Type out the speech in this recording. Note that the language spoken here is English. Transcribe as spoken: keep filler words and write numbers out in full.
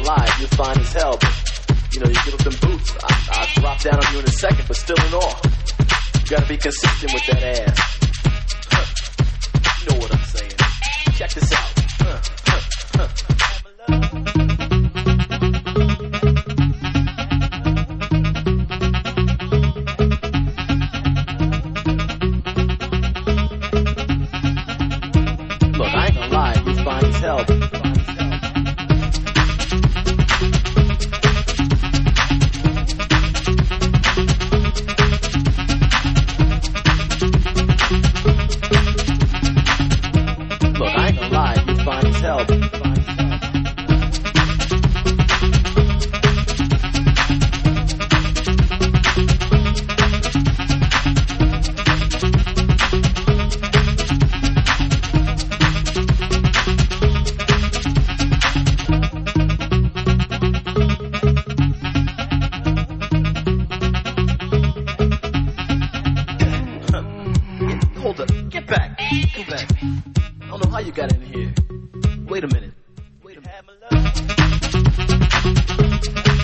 gonna lie, you're fine as hell, but, you know, you get with them boots, I, I'll drop down on you in a second, but still in awe. You gotta be consistent with that ass. Huh. You know what I'm saying. Check this out. Huh, huh, huh. Look, I ain't gonna lie, you're fine as hell, but you got in here. Wait a minute. Wait a minute.